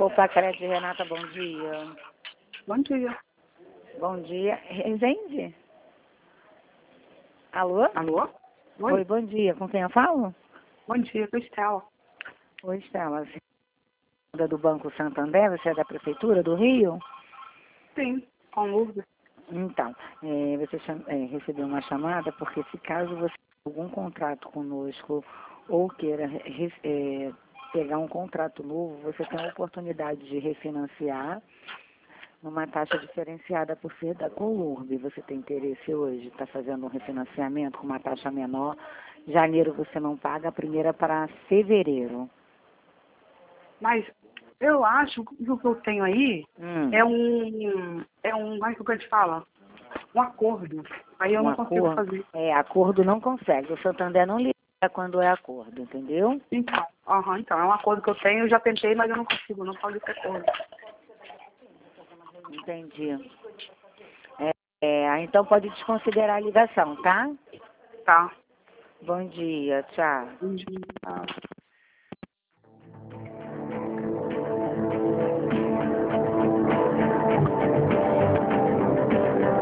Poupa-Crédito, Renata, bom dia. Bom dia. Bom dia. Resende? Alô? Alô? Oi, bom dia. Com quem eu falo? Bom dia, com Estela. Oi, Estela. Você é do Banco Santander? Você é da Prefeitura do Rio? Sim, com Lourdes. Então, você recebeu uma chamada porque se caso você tenha algum contrato conosco ou queira pegar um contrato novo, você tem a oportunidade de refinanciar numa taxa diferenciada por ser da Colurb. Você tem interesse hoje? Está fazendo um refinanciamento com uma taxa menor. Janeiro você não paga, a primeira para fevereiro. Mas eu acho que o que eu tenho aí é um, como é que a gente fala? Um acordo. Aí eu não consigo fazer. Acordo não consegue. O Santander não libera quando é acordo, entendeu? Então, então, é um acordo que eu tenho, eu já tentei, mas eu não consigo, não falo desse acordo. Entendi. Então pode desconsiderar a ligação, tá? Tá. Bom dia, tchau. Bom dia.